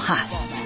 هست.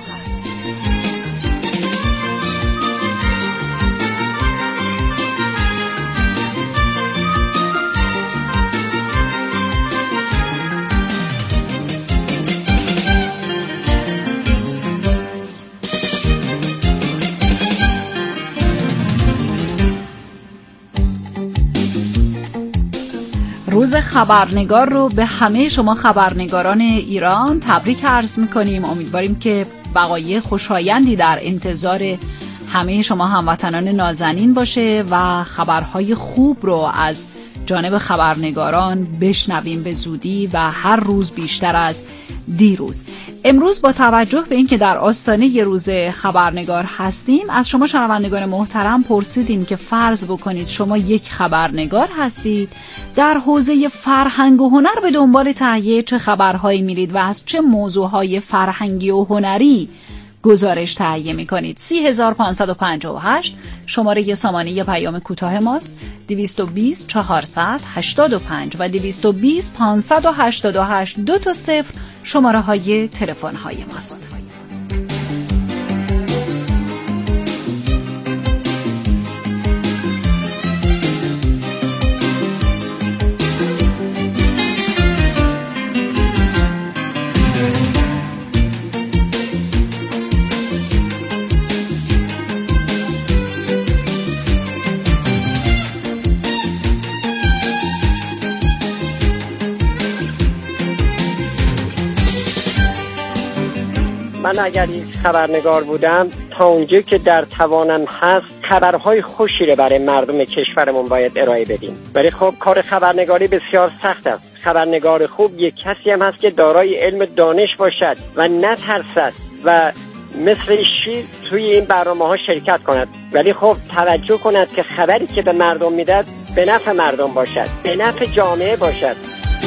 روز خبرنگار رو به همه شما خبرنگاران ایران تبریک عرض می‌کنیم. امیدواریم که بقایای خوشایندی در انتظار همه شما هموطنان نازنین باشه و خبرهای خوب رو از جانب خبرنگاران بشنویم به زودی و هر روز بیشتر از دیروز. امروز با توجه به اینکه در آستانه یه روز خبرنگار هستیم، از شما شنوندگان محترم پرسیدیم که فرض بکنید شما یک خبرنگار هستید، در حوزه فرهنگ و هنر به دنبال تهیه چه خبرهایی میرید و از چه موضوعهای فرهنگی و هنری گزارش تهیه میکنید. 30558 شماره سامانه پیام کوتاه ماست. 220 485 و 220 588 2 تا 0 شماره های تلفن های ماست. من اگر یک خبرنگار بودم، تا اونجا که در توانم هست خبرهای خوشی رو برای مردم کشورمون باید ارائه بدیم. ولی خب کار خبرنگاری بسیار سخت است. خبرنگار خوب یک کسی هم هست که دارای علم دانش باشد و نترسد و مثل شیر توی این برنامه‌ها شرکت کند. ولی خب توجه کند که خبری که به مردم میدهد به نفع مردم باشد، به نفع جامعه باشد.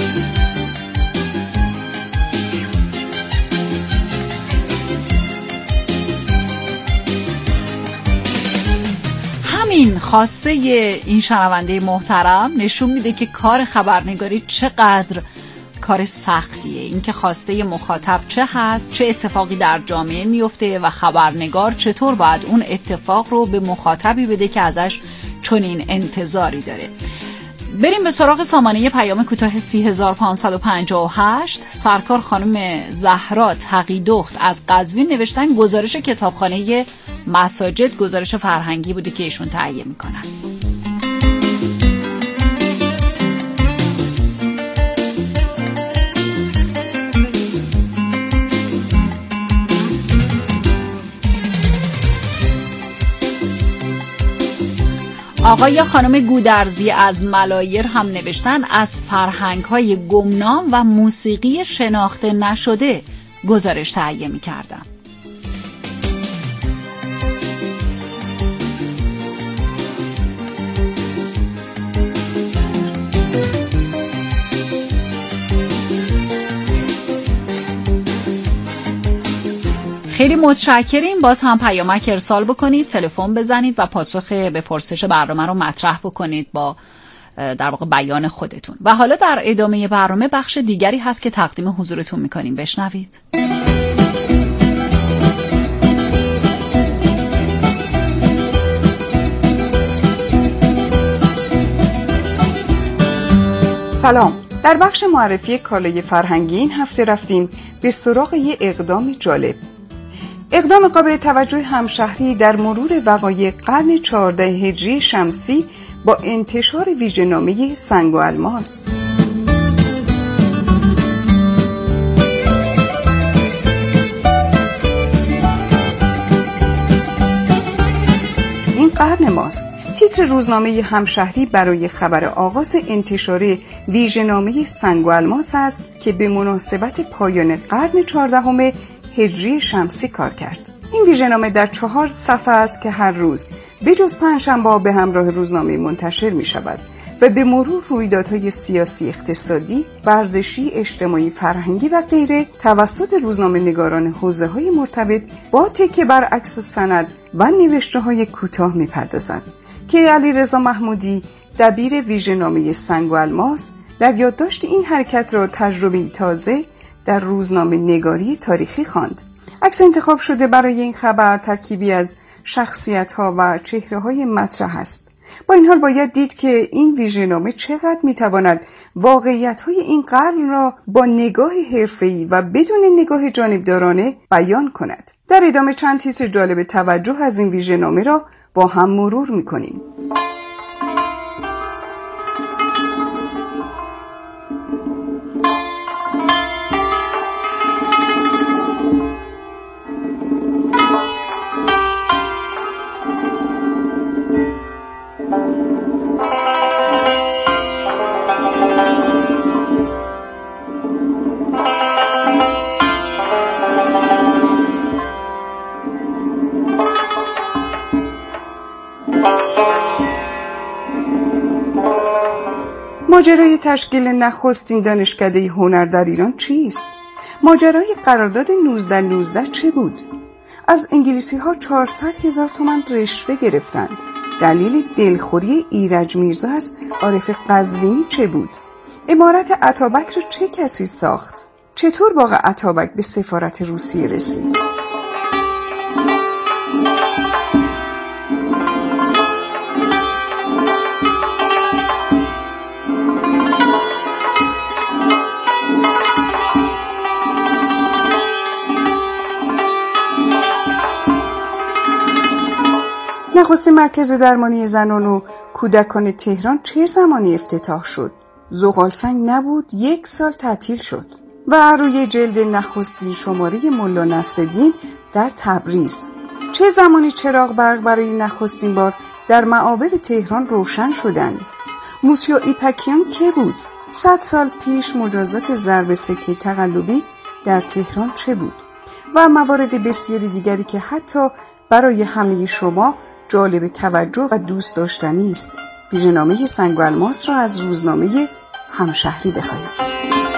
این خواسته این شنونده محترم نشون میده که کار خبرنگاری چقدر کار سختیه. این که خواسته مخاطب چه هست، چه اتفاقی در جامعه میفته و خبرنگار چطور باید اون اتفاق رو به مخاطبی بده که ازش چنین انتظاری داره. بریم به سراغ سامانه پیام کوتاه 30558. سرکار خانم زهرا تقی‌دخت از قزوین نوشتن گزارش کتابخانه مساجد گزارش فرهنگی بوده که ایشون تهیه میکنن. آقای خانم گودرزی از ملایر هم نوشتن از فرهنگ‌های گمنام و موسیقی شناخته نشده گزارش تهیه می‌کردم. خیلی متشکریم. باز هم پیامک ارسال بکنید، تلفن بزنید و پاسخ به پرسش برنامه رو مطرح بکنید با در واقع بیان خودتون. و حالا در ادامه برنامه بخش دیگری هست که تقدیم حضورتون میکنیم. بشنوید. سلام. در بخش معرفی کالای فرهنگی این هفته رفتیم به سراغ یه اقدام جالب. اقدام قابل توجه همشهری در مرور وقایع قرن 14 هجری شمسی با انتشار ویژه‌نامه سنگ و الماس. این قرن ماست. تیتر روزنامه همشهری برای خبر آغاز انتشار ویژه‌نامه سنگ و الماس است که به مناسبت پایان قرن 14 هجری شمسی کار کرد. این ویژه‌نامه در 4 صفحه است که هر روز به جز پنجشنبه به همراه روزنامه منتشر می شود و به مرور رویدادهای سیاسی، اقتصادی، ورزشی، اجتماعی، فرهنگی و غیره توسط روزنامه نگاران حوزه‌های مرتبط با تکیه بر عکس و سند و نوشته‌های کوتاه می‌پردازند که علیرضا محمودی دبیر ویژه‌نامه سنگ و الماس در یادداشت این حرکت را تجربه‌ای تازه در روزنامه نگاری تاریخی خواند. عکس انتخاب شده برای این خبر ترکیبی از شخصیت‌ها و چهره‌های مطرح است. با این حال باید دید که این ویژه‌نامه چقدر می‌تواند واقعیت‌های این قرن را با نگاه حرفه‌ای و بدون نگاه جانبدارانه بیان کند. در ادامه چند تیتر جالب توجه از این ویژه‌نامه را با هم مرور می‌کنیم. ماجرای تشکیل نخستین دانشکده هنر در ایران چیست؟ ماجرای قرارداد 1919 چه بود؟ از انگلیسی‌ها 400,000 تومان رشوه گرفتند. دلیل دلخوری ایرج میرزا از عارف قزوینی چه بود؟ عمارت اتابک رو چه کسی ساخت؟ چطور باغ اتابک به سفارت روسیه رسید؟ نخستین مرکز درمانی زنان و کودکان تهران چه زمانی افتتاح شد؟ زغالسنگ نبود، 1 سال تعطیل شد. و روی جلد نخستین شماره ملا نصرالدین در تبریز چه زمانی چراغ برق برای نخستین بار در معابر تهران روشن شدند؟ موسیو ایپکیان که بود؟ 100 سال پیش مجازات ضرب سکه تقلبی در تهران چه بود؟ و موارد بسیاری دیگری که حتی برای همه شما جالب توجه و دوست داشتنی است. ویژه‌نامه سنگ و الماس را از روزنامه همشهری بخواهید.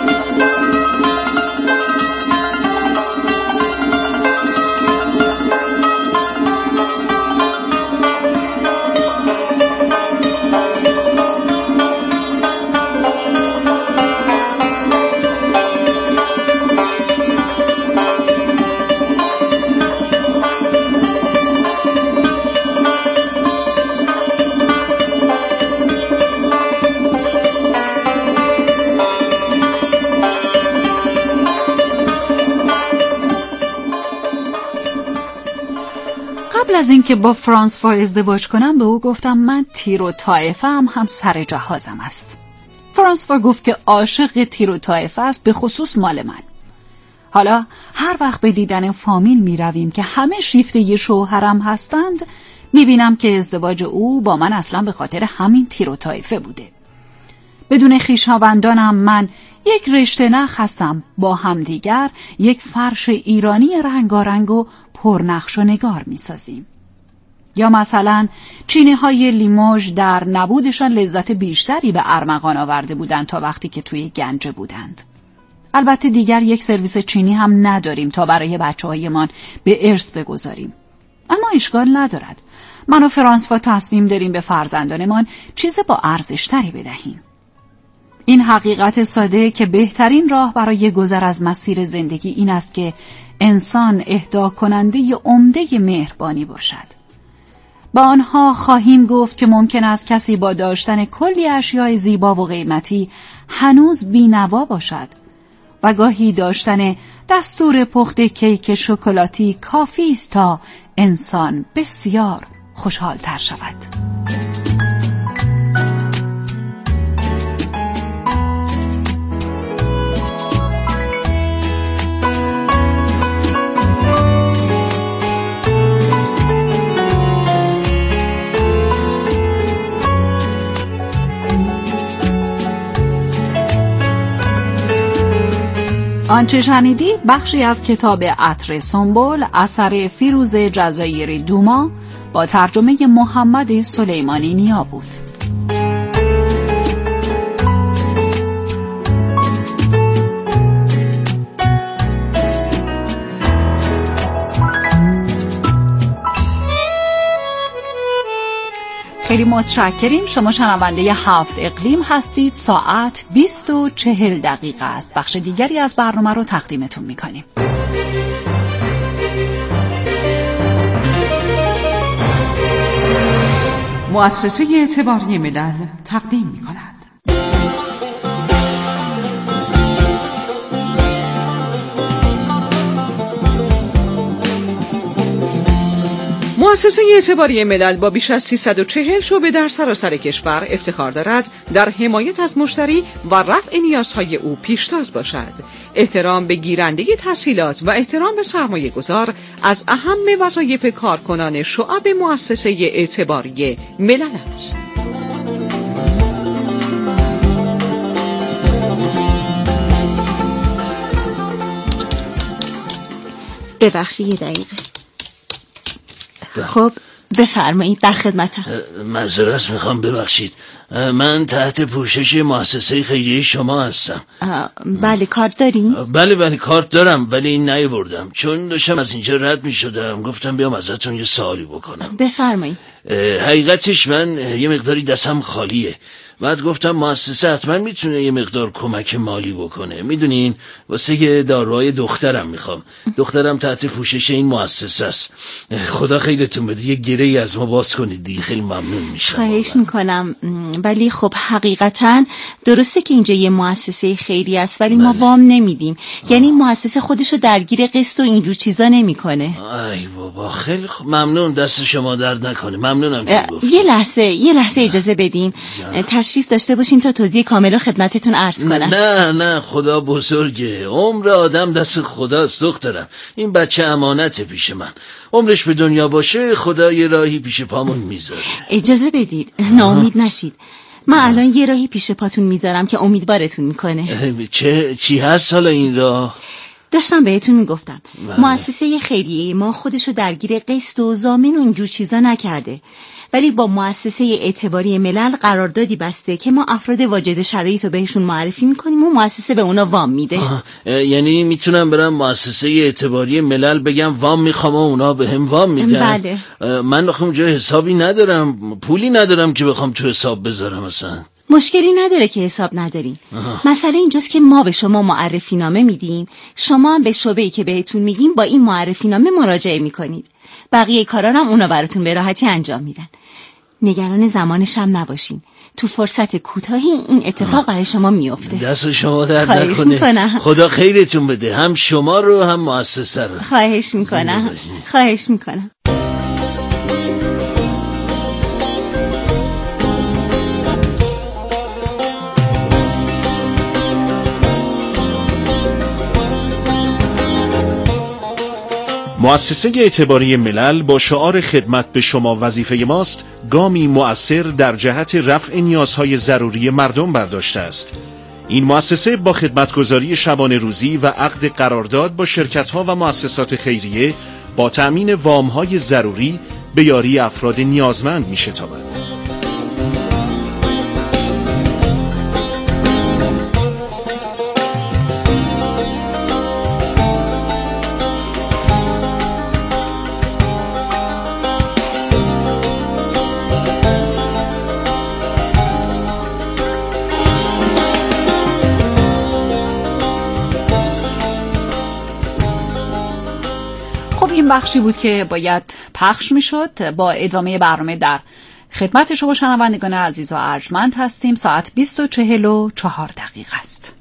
قبل از اینکه با فرانسوا ازدواج کنم به او گفتم من تیر و طائفه هم سر جهازم است. فرانسوا گفت که عاشق تیر و طائفه است، به خصوص مال من. حالا هر وقت به دیدن فامیل می رویم که همه شیفته شوهرم هستند می بینم که ازدواج او با من اصلا به خاطر همین تیر و طائفه بوده. بدون خویشاوندانم من یک رشته نخ هستم، با همدیگر یک فرش ایرانی رنگارنگ و پرنقش و نگار می سازیم. یا مثلا چینی های لیموژ در نبودشان لذت بیشتری به ارمغان آورده بودند تا وقتی که توی گنجه بودند. البته دیگر یک سرویس چینی هم نداریم تا برای بچه‌هایمان به ارث بگذاریم. اما اشکال ندارد. من و فرانسوا تصمیم داریم به فرزندانمان چیز با ارزش‌تری بدهیم. این حقیقت ساده که بهترین راه برای گذر از مسیر زندگی این است که انسان اهدا کننده عمده مهربانی باشد. با آنها خواهیم گفت که ممکن است کسی با داشتن کلی اشیاء زیبا و قیمتی هنوز بی‌نوا باشد و گاهی داشتن دستور پخت کیک شکلاتی کافی است تا انسان بسیار خوشحال‌تر شود. آنچه شنیدید بخشی از کتاب عطر سنبل اثر فیروز جزایری دوما با ترجمه محمد سلیمانی نیا بود. خیلی متشکریم. شما شنونده 7 اقلیم هستید. ساعت 20:40 است. بخش دیگری از برنامه رو تقدیمتون میکنیم. مؤسسه اعتباری ملل تقدیم می‌کند. مؤسسه اعتباری ملل با بیش از 340 شعبه در سراسر کشور افتخار دارد در حمایت از مشتری و رفع نیازهای او پیشتاز باشد. احترام به گیرنده تسهیلات و احترام به سرمایه گذار از اهم وظایف کارکنان شعب مؤسسه اعتباری ملل است. ببخشید یه دقیقه. خب بفرمایید، در خدمتم. معذرت میخوام، ببخشید. من تحت پوشش مؤسسه خیریه شما هستم. بله، کارت داری؟ بله کارت دارم، ولی نیاوردم چون داشتم از اینجا رد میشدم. گفتم بیام ازتون یه سوالی بکنم. بفرمایید. حقیقتش من یه مقداری دستم خالیه. بعد گفتم مؤسسه حتما میتونه یه مقدار کمک مالی بکنه. میدونین واسه یه داروهای دخترم میخوام. دخترم تحت پوشش این مؤسسه است. خدا خیرتون بده، یه گره‌ای از ما باز کنید دیگه، خیلی ممنون میشم. خواهش میکنم. ولی خب حقیقتا درسته که اینجا یه مؤسسه خیری است، ولی ما وام نمیدیم. یعنی مؤسسه خودشو درگیر قسط و اینجور چیزا نمیکنه. ای بابا، خیلی ممنون، دست شما درد نکنه. ممنونم که گفت. یه لحظه اجازه بدین. تشریف داشته باشین تا توضیح کامل رو خدمتتون عرض کنم. نه خدا بزرگه. عمر آدم دست خداست دخترم. این بچه امانته پیش من. عمرش به دنیا باشه خدا یه راهی پیش پامون میذاره. اجازه بدید، ناامید نشید. من الان یه راهی پیش پاتون میذارم که امیدوارتون میکنه. چی هست حالا این راه؟ داشتم بهتون میگفتم مؤسسه خیریه ما خودشو درگیر قسط و ضامن و اینجور چیزا نکرده، ولی با مؤسسه اعتباری ملل قراردادی بسته که ما افراد واجد شرایط رو بهشون معرفی میکنیم و مؤسسه به اونا وام میده. یعنی میتونم برم مؤسسه اعتباری ملل بگم وام میخوام و اونا بهم وام میدن؟ بله. من آخه اونجا حسابی ندارم، پولی ندارم که بخوام تو حساب بذارم اصلا. مشکلی نداره که حساب نداریم. مسئله اینجاست که ما به شما معرفی نامه میدیم، شما هم به شعبه‌ای که بهتون میگیم با این معرفی نامه مراجعه میکنید. بقیه کارا هم اونا براتون به راحتی انجام میدن. نگران زمانش هم نباشین. تو فرصت کوتاهی این اتفاق برای شما میفته. دست شما درد نکنه. خدا خیرتون بده، هم شما رو هم مؤسسه رو. خواهش میکنم. مؤسسه اعتباری ملل با شعار خدمت به شما وظیفه ماست گامی مؤثر در جهت رفع نیازهای ضروری مردم برداشته است. این مؤسسه با خدمتگزاری شبانه روزی و عقد قرارداد با شرکت‌ها و مؤسسات خیریه با تأمین وام‌های ضروری به یاری افراد نیازمند می‌شتابد. این بخشی بود که باید پخش میشد. با ادامه برنامه در خدمت شما شنوندگان عزیز و ارجمند هستیم. ساعت 20:44 است.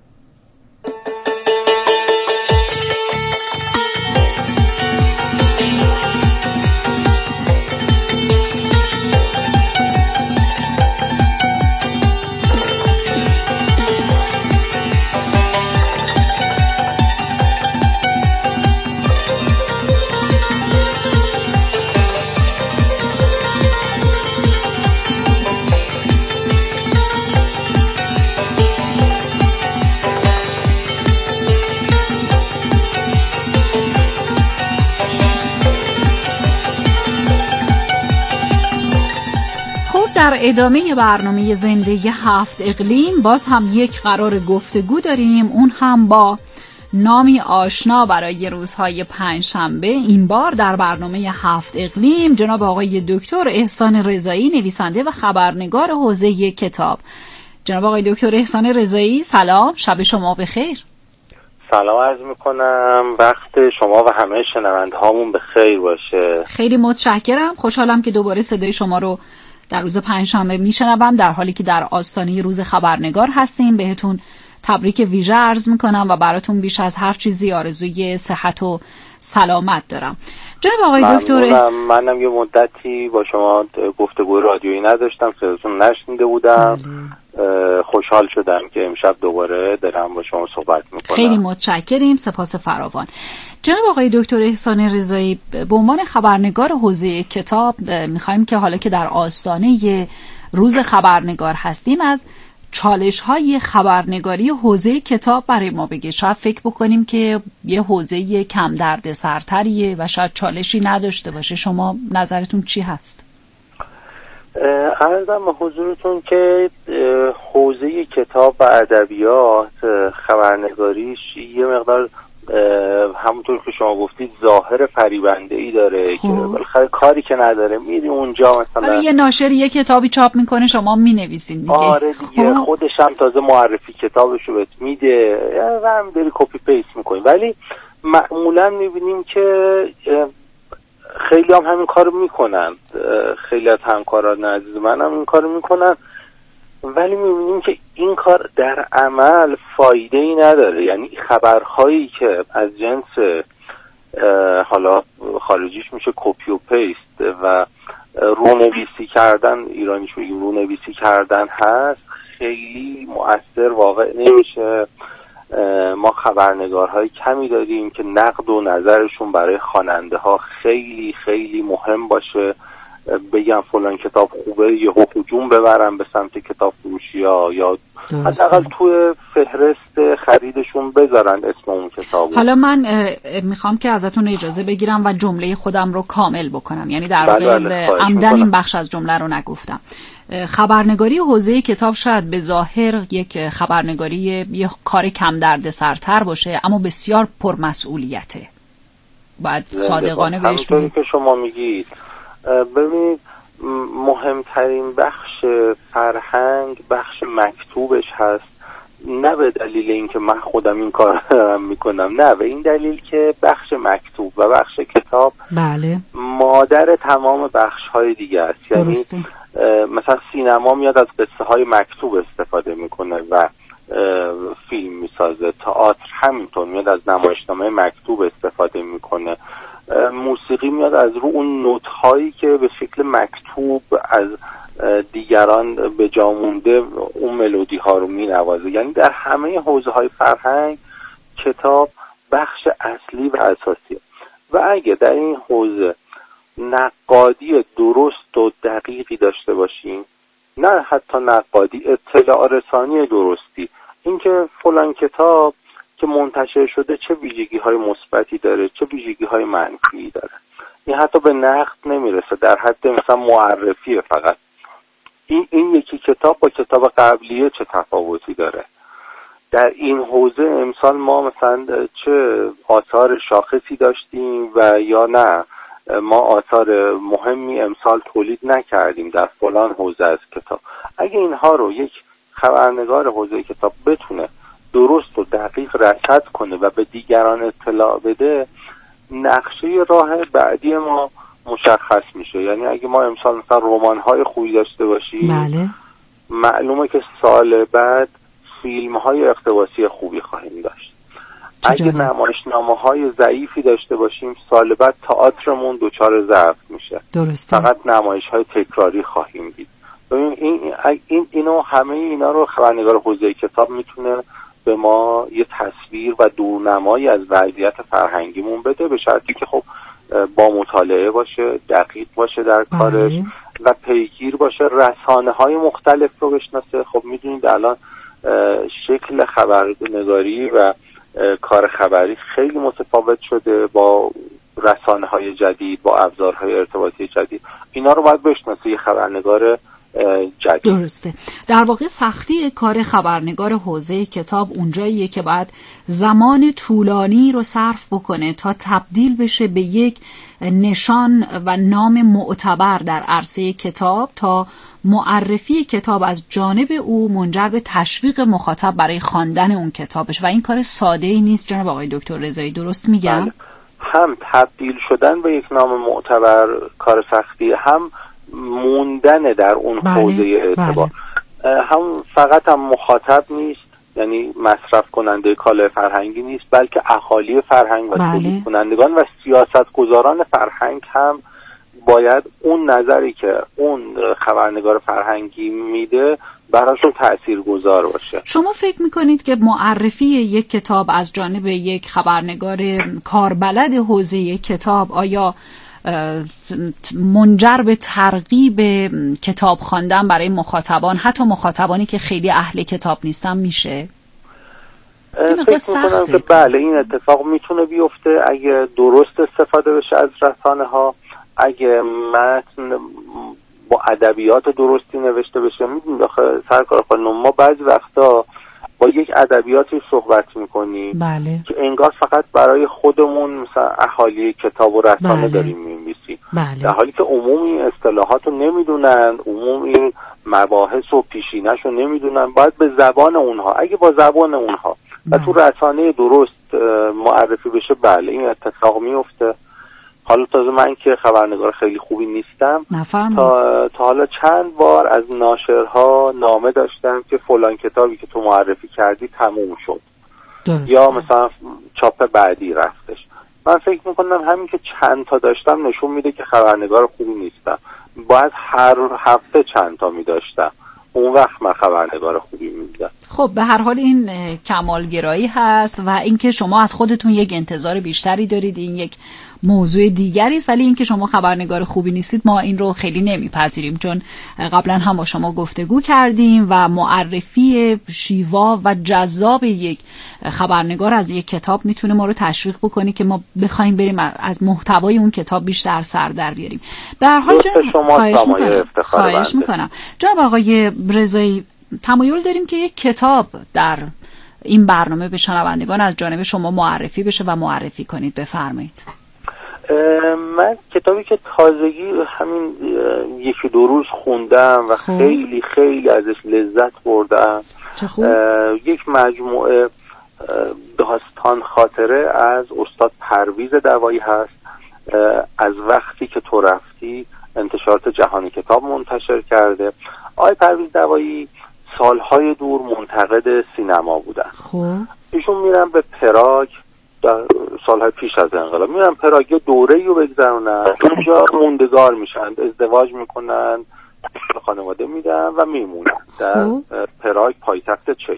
در ادامه برنامه زندگی 7 اقلیم باز هم یک قرار گفتگو داریم، اون هم با نامی آشنا برای روزهای پنجشنبه. این بار در برنامه 7 اقلیم جناب آقای دکتر احسان رضایی، نویسنده و خبرنگار حوزه کتاب. جناب آقای دکتر احسان رضایی، سلام، شب شما بخیر. سلام عرض میکنم، وقت شما و همه شنوندهامون بخیر باشه. خیلی متشکرم، خوشحالم که دوباره صدای شما رو در روز پنجشنبه میشنوم، در حالی که در آستانه روز خبرنگار هستیم. بهتون تبریک ویژه عرض میکنم و براتون بیش از هر چیزی آرزوی صحت و سلامت دارم. جناب آقای دکتر، منم یه مدتی با شما گفتگو رادیویی نداشتم، صداتون نشنیده بودم. خوشحال شدم که امشب دوباره دارم با شما صحبت میکنم. خیلی متشکریم، سپاس فراوان. جناب آقای دکتر احسان رضایی، به عنوان خبرنگار حوزه کتاب میخوایم که حالا که در آستانه روز خبرنگار هستیم از چالش‌های خبرنگاری حوزه کتاب برای ما بگید. شاید فکر بکنیم که یه حوزه کم دردسرتریه و شاید چالشی نداشته باشه. شما نظرتون چی هست؟ عرضم به حضورتون که حوزه کتاب و ادبیات خبرنگاریش یه مقدار همونطور که شما گفتید ظاهر فریبنده‌ای داره که بالاخره کاری که نداره میری اونجا مثلا یه ناشر یه کتابی چاپ میکنه شما مینویسین دیگه. آره دیگه خودش هم تازه معرفی کتابشو بهت میده و هم داری کپی پیست میکنی. ولی معمولا میبینیم که خیلی هم همین کارو میکنن، خیلی از همکاران عزیز من هم این کارو میکنن، ولی میبینیم که این کار در عمل فایده ای نداره. یعنی خبرهایی که از جنس حالا خارجیش میشه کپی و پیست و رونویسی کردن، ایرانیش میگیم رونویسی کردن هست، خیلی مؤثر واقع نمیشه. ما خبرنگارهای کمی داریم که نقد و نظرشون برای خواننده ها خیلی خیلی مهم باشه، بگم فلان کتاب خوبه یه هجوم ببرن به سمت کتاب فروشی ها یا حداقل توی فهرست خریدشون بذارن اسم اون کتابو. حالا من میخوام که ازتون اجازه بگیرم و جمله خودم رو کامل بکنم، یعنی در واقع عمدن این بخش از جمله رو نگفتم. خبرنگاری حوزه کتاب شاید به ظاهر یک خبرنگاری یه کار کم دردسرتر باشه، اما بسیار پرمسئولیته. باید صادقانه بهش بگیم که شما میگید. ببینید مهمترین بخش فرهنگ بخش مکتوبش هست، نه به دلیل اینکه من خودم این کار دارم میکنم، نه به این دلیل که بخش مکتوب و بخش کتاب بله مادر تمام بخش های دیگه است. یعنی مثلا سینما میاد از قصه های مکتوب استفاده میکنه و فیلم میسازه، تئاتر همینطور میاد از نمایشنامه مکتوب استفاده میکنه، موسیقی میاد از رو اون نوت هایی که به شکل مکتوب از دیگران به جا مونده اون ملودی ها رو مینوازه. یعنی در همه حوزه های فرهنگ کتاب بخش اصلی و اساسیه و اگه در این حوزه نقادی درست و دقیقی داشته باشیم، نه حتی نقادی، اطلاع رسانی درستی، اینکه فلان کتاب که منتشر شده چه ویژگی های مثبتی داره چه ویژگی های منفی داره، این حتی به نقد نمیرسه، در حد مثلا معرفیه فقط. این یکی کتاب با کتاب قبلیه چه تفاوتی داره. در این حوزه امسال ما مثلا چه آثار شاخصی داشتیم و یا نه ما آثار مهمی امسال تولید نکردیم در فلان حوزه از کتاب. اگه اینها رو یک خبرنگار حوزه کتاب بتونه درست و دقیق رصد کنه و به دیگران اطلاع بده، نقشه راه بعدی ما مشخص میشه. یعنی اگه ما امسال مثلا رمان‌های خوبی داشته باشیم، بله، معلومه که سال بعد فیلم‌های اقتباسی خوبی خواهیم داشت. اگه نمایشنامه‌های ضعیفی داشته باشیم، سال بعد تئاترمون دچار ضعف میشه. درسته. فقط نمایش‌های تکراری خواهیم دید. اینو همه اینا رو خبرنگار حوزه کتاب میتونه به ما یه تصویر و دورنمایی از وضعیت فرهنگیمون بده، به شرطی که خب با مطالعه باشه، دقیق باشه در کارش و پیگیر باشه، رسانه‌های مختلف رو بشناسه. خب میدونید الان شکل خبرنگاری و کار خبری خیلی متفاوت شده با رسانه‌های جدید، با ابزارهای ارتباطی جدید. اینا رو باید بشناسه یه خبرنگار جدید. درسته. در واقع سختی کار خبرنگار حوزه کتاب اونجاییه که باید زمان طولانی رو صرف بکنه تا تبدیل بشه به یک نشان و نام معتبر در عرصه کتاب، تا معرفی کتاب از جانب او منجر به تشویق مخاطب برای خواندن اون کتابش و این کار ساده‌ای نیست. جناب آقای دکتر رضایی درست میگم؟ هم تبدیل شدن به یک نام معتبر کار سختیه، هم موندن در اون حوزه اعتبار. هم فقط هم مخاطب نیست، یعنی مصرف کننده کالای فرهنگی نیست، بلکه اهالی فرهنگ و تولید کنندگان و سیاستگزاران فرهنگ هم باید اون نظری که اون خبرنگار فرهنگی میده براشون تاثیرگذار باشه. شما فکر میکنید که معرفی یک کتاب از جانب یک خبرنگار کاربلد حوزه کتاب آیا منجر به ترغیب کتاب خواندن برای مخاطبان، حتی مخاطبانی که خیلی اهل کتاب نیستن میشه؟ فکر میکنم که بله، این اتفاق میتونه بیفته اگه درست استفاده بشه از رسانه ها، اگه متن با ادبیات درستی نوشته بشه. میدونید آخه سرکار خانم، ما بعضی وقتا با یک ادبیاتی صحبت میکنیم بله. که انگار فقط برای خودمون مثلا اهالی کتاب و رسانه بله. داریم می‌نویسیم، بله. در حالی که عموم این اصطلاحات رو نمیدونن، عموم این مباحث و پیشینه‌ش رو نمیدونن. باید به زبان اونها، اگه با زبان اونها و تو رسانه درست معرفی بشه، بله این اتفاق میفته. حالا تازه من که خبرنگار خیلی خوبی نیستم، تا حالا چند بار از ناشرها نامه داشتم که فلان کتابی که تو معرفی کردی تموم شد درست. یا مثلا چاپ بعدی رفتش. من فکر میکنم همین که چند تا داشتم نشون میده که خبرنگار خوبی نیستم. باید هر هفته چند تا میداشتم، اون وقت من خبرنگار خوبی میدم. خب به هر حال این کمالگرایی هست و اینکه شما از خودتون یک انتظار بیشتری دارید، این یک موضوع دیگری است. ولی اینکه شما خبرنگار خوبی نیستید ما این رو خیلی نمیپذیریم، چون قبلا هم با شما گفتگو کردیم و معرفی شیوا و جذاب یک خبرنگار از یک کتاب میتونه ما رو تشویق بکنه که ما بخوایم بریم از محتوای اون کتاب بیشتر سر در بیاریم. به هر حال خواهش میکنم جناب آقای رضایی، تمایل داریم که یک کتاب در این برنامه به شنوندگان از جانب شما معرفی بشه و معرفی کنید. بفرمایید. من کتابی که تازگی همین یکی دو روز خوندم و خیلی خیلی ازش لذت بردم، یک مجموعه داستان خاطره از استاد پرویز دوایی هست. از وقتی که تو رفتی انتشارات جهانی کتاب منتشر کرده. آقای پرویز دوایی سالهای دور منتقد سینما بودن. ایشون میرن به پراگ، در سالهای پیش از انقلاب میرن پراگ، یه دوره‌ای رو بگذرونن، اونجا موندگار میشن، ازدواج میکنن، خانواده میدن و میمونن در پراگ، پایتخت چک.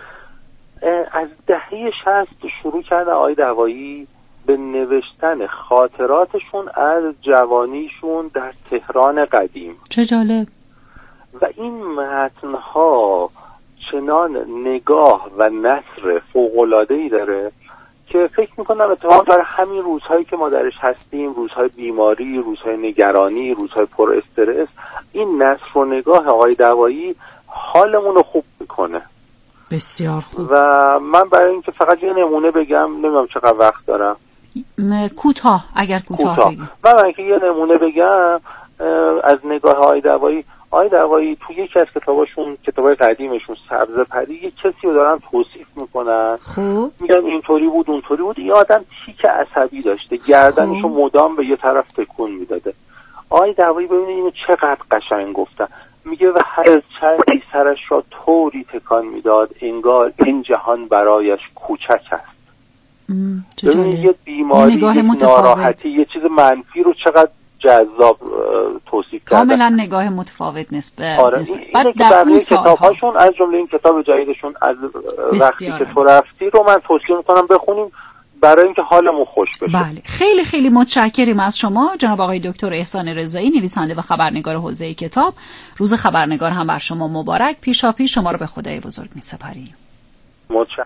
از دهه 60 شروع کرده آقای دوایی به نوشتن خاطراتشون از جوانیشون در تهران قدیم. چه جالب. و این متنها چنان نگاه و نثر فوق‌العاده‌ای داره که فکر میکنم اتفاقا در همین روزهایی که ما درش هستیم، روزهای بیماری، روزهای نگرانی، روزهای پر استرس، این نثر و نگاه آقای دوایی حالمون رو خوب میکنه. بسیار خوب. و من برای اینکه فقط یه نمونه بگم، نمیدونم چقدر وقت دارم. کوتاه، اگر کوتاه بگم. من اینکه یه نمونه بگم از نگاه آقای دوایی. آقای دوایی تو یکی از کتابای قدیمشون سبزه‌پری، یک کسی رو دارن توصیف میکنن، میگن اینطوری بود اونطوری بود. این آدم تیک عصبی داشته، گردنشو مدام به یه طرف تکون میداده. آقای دوایی ببینید اینو چقدر قشنگ گفتن. میگه و هر چندی سرش را طوری تکان میداد انگار این جهان برایش کوچک است. ببینید یه بیماری، یک ناراحتی، یه چیز منفی رو چقدر جذاب توصیف کردن. کاملا نگاه متفاوت نسبت. آره این در اون کتاب‌هاشون از جمله این کتاب جدیدشون از وقتی که تو رفتی رو من توصیه می‌کنم بخونیم برای اینکه حالمون خوش بشه. بله، خیلی خیلی متشکریم از شما جناب آقای دکتر احسان رضایی، نویسنده و خبرنگار حوزه کتاب. روز خبرنگار هم بر شما مبارک. پیشاپیش شما رو به خدای بزرگ می‌سپاریم. متشکرم.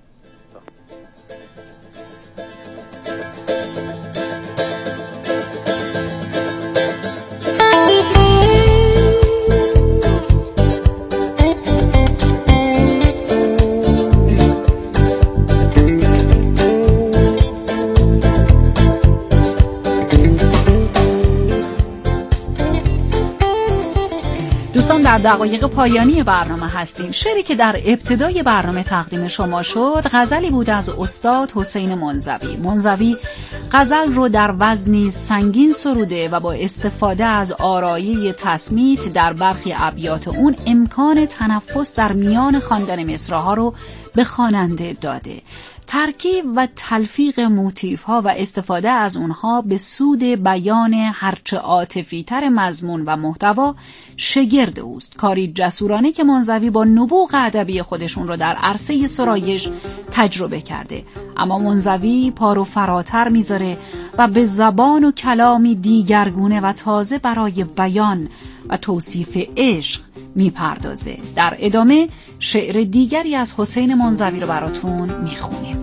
دوستان در دقایق پایانی برنامه هستیم. شعری که در ابتدای برنامه تقدیم شما شد غزلی بود از استاد حسین منزوی. منزوی غزل رو در وزنی سنگین سروده و با استفاده از آرایه تصمیت در برخی ابیات اون امکان تنفس در میان خواندن مصرع‌ها رو به خواننده داده. ترکیب و تلفیق موتیف‌ها و استفاده از اونها به سود بیان هرچه عاطفی‌تر مضمون و محتوا شگرد اوست. کاری جسورانه که منزوی با نبوغ ادبی خودشون رو در عرصه سرایش تجربه کرده، اما منزوی پارو فراتر میذاره و به زبان و کلامی دیگرگونه و تازه برای بیان و توصیف عشق میپردازه. در ادامه شعر دیگری از حسین منزوی رو براتون میخونیم.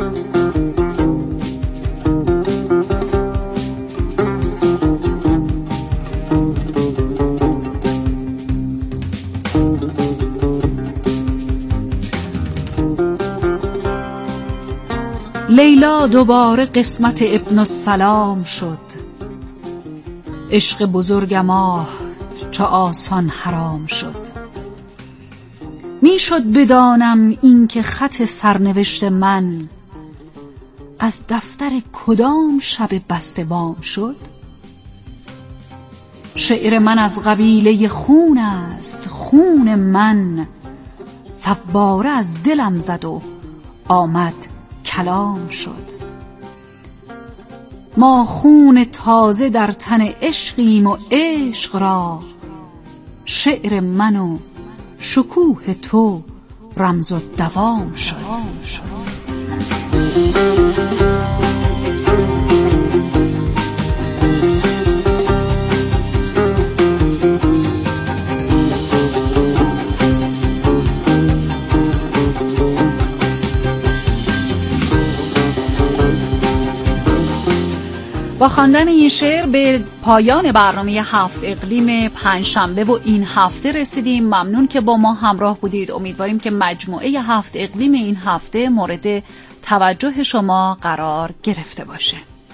لیلا دوباره قسمت ابن السلام شد، عشق بزرگم آه چه آسان حرام شد. میشد بدانم این که خط سرنوشت من از دفتر کدام شب بسته‌بام شد. شعر من از قبیله خون است، خون من فواره از دلم زد و آمد کلام شد. ما خون تازه در تن عشقیم و عشق را شعر من و شکوه تو رمز و دوام شد. با خواندن این شعر به پایان برنامه 7 اقلیم پنجشنبه و این هفته رسیدیم. ممنون که با ما همراه بودید. امیدواریم که مجموعه 7 اقلیم این هفته مورد توجه شما قرار گرفته باشه.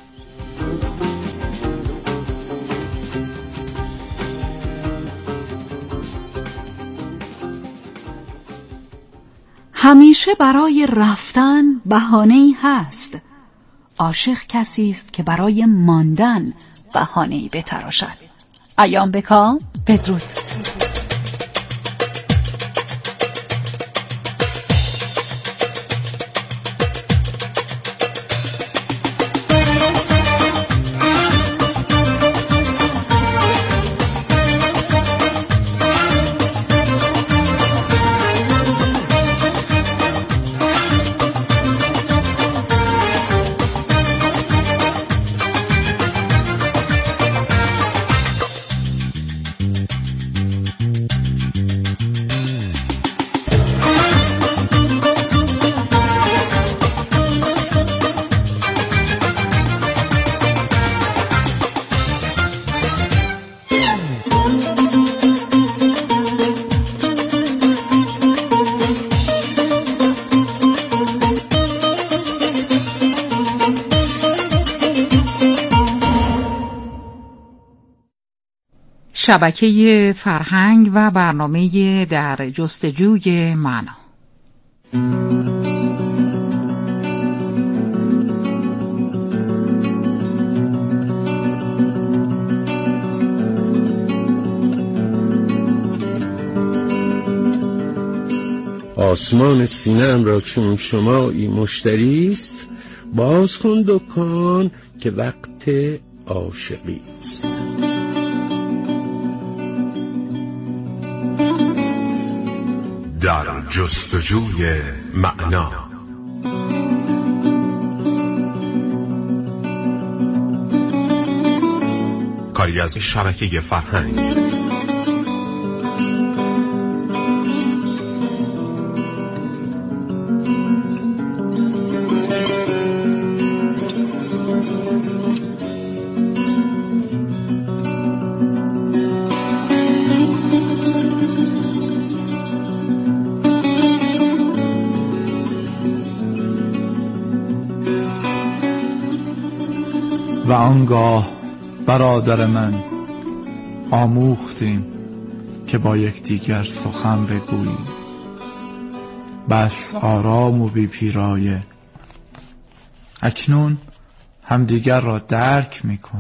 همیشه برای رفتن بهانه‌ای هست. عاشق کسی است که برای ماندن بهانه‌ای بتراشد. ایام بکام، بدرود. شبکه فرهنگ و برنامه در جستجوی معنا. آسمان سینه‌ام را چون شمایی مشتری است، باز کن دکان که وقت عاشقی است. در جستجوی معنا. کاری از شبکه فرهنگ. و آنگاه برادر من آموختیم که با یکدیگر سخن بگوییم، بس آرام و بی پیرایه. اکنون همدیگر را درک می‌کنیم.